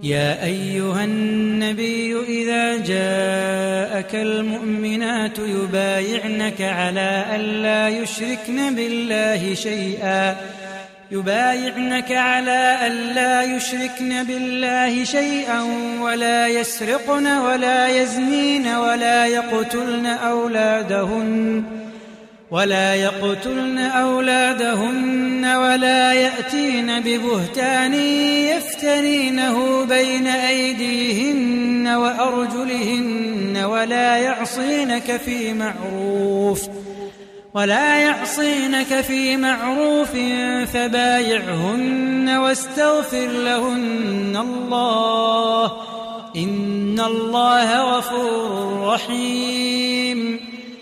يا أيها النبي إذا جاءك المؤمنات يبايعنك على ألا يشركن بالله شيئا ولا يسرقن ولا يزنين ولا يقتلن أولادهن ولا يأتين ببهتان يفترينه بين أيديهن وأرجلهن ولا يعصينك في معروف فبايعهن واستغفر لهن الله إن الله غفور رحيم.